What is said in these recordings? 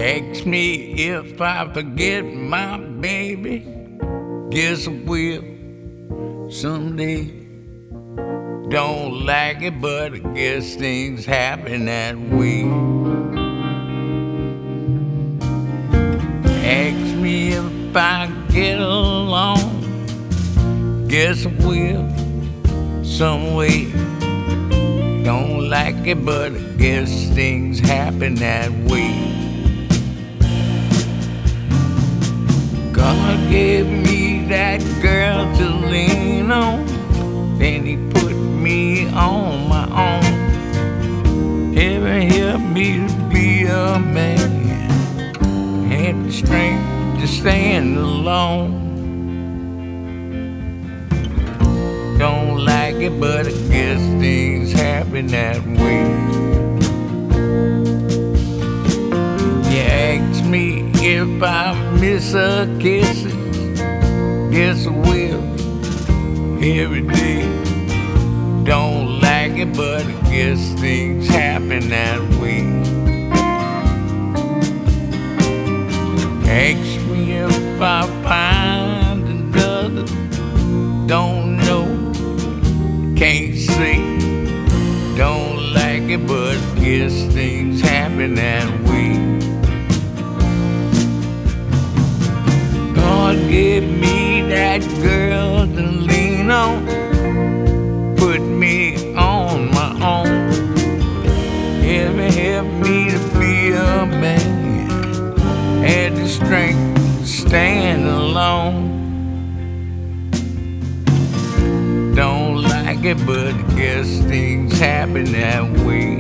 Ask me if I forget my baby. Guess I will someday. Don't like it, but I guess things happen that way. Ask me if I get along. Guess I will some way. Don't like it, but I guess things happen that way. God gave me that girl to lean on, then he put me on my own. Heaven helped me to be a man, had the strength to stand alone. Don't like it, but I guess things happen that way. You ask me if I miss her kisses. Guess I will every day. Don't like it, but I guess things happen that way. Ask me if I find another. Don't know, can't say. Don't like it, but I guess things happen that way. God gave me that girl to lean on, put me on my own. Heaven helped me to be a man, had the strength to stand alone. Don't like it, but I guess things happen that way.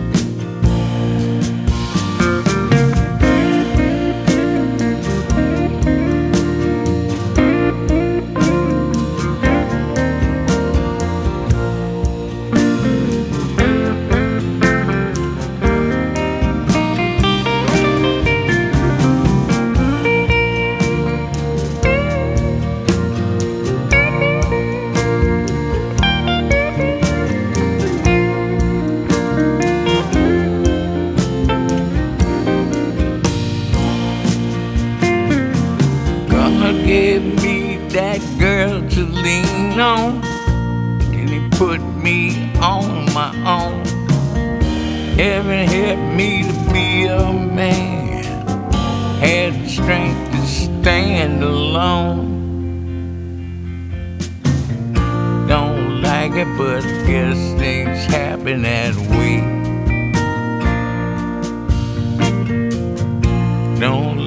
God gave me that girl to lean on, and he put me on my own. Heaven helped me to be a man, had the strength to stand alone. Don't like it, but I guess things happen that way. Don't